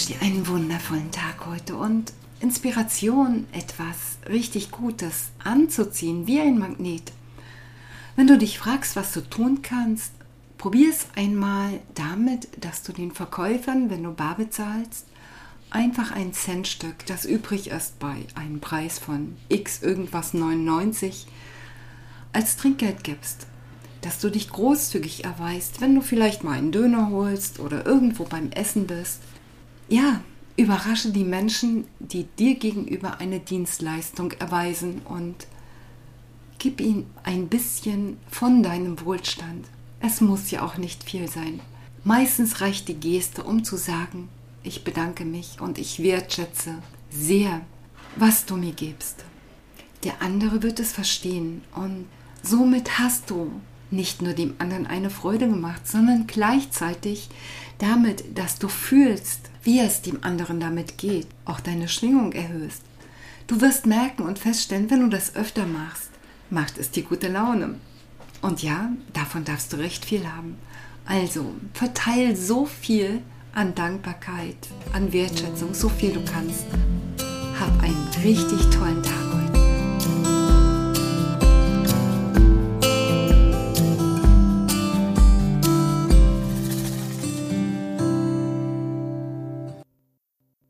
wünsche dir einen wundervollen Tag heute und Inspiration, etwas richtig Gutes anzuziehen, wie ein Magnet. Wenn du dich fragst, was du tun kannst, probier es einmal damit, dass du den Verkäufern, wenn du bar bezahlst, einfach ein Centstück, das übrig ist bei einem Preis von x irgendwas 99, als Trinkgeld gibst. Dass du dich großzügig erweist, wenn du vielleicht mal einen Döner holst oder irgendwo beim Essen bist. Ja, überrasche die Menschen, die dir gegenüber eine Dienstleistung erweisen und gib ihnen ein bisschen von deinem Wohlstand. Es muss ja auch nicht viel sein. Meistens reicht die Geste, um zu sagen, ich bedanke mich und ich wertschätze sehr, was du mir gibst. Der andere wird es verstehen und somit hast du nicht nur dem anderen eine Freude gemacht, sondern gleichzeitig damit, dass du fühlst, wie es dem anderen damit geht, auch deine Schwingung erhöhst. Du wirst merken und feststellen, wenn du das öfter machst, macht es dir gute Laune. Und ja, davon darfst du recht viel haben. Also, verteil so viel an Dankbarkeit, an Wertschätzung, so viel du kannst. Hab einen richtig tollen Tag.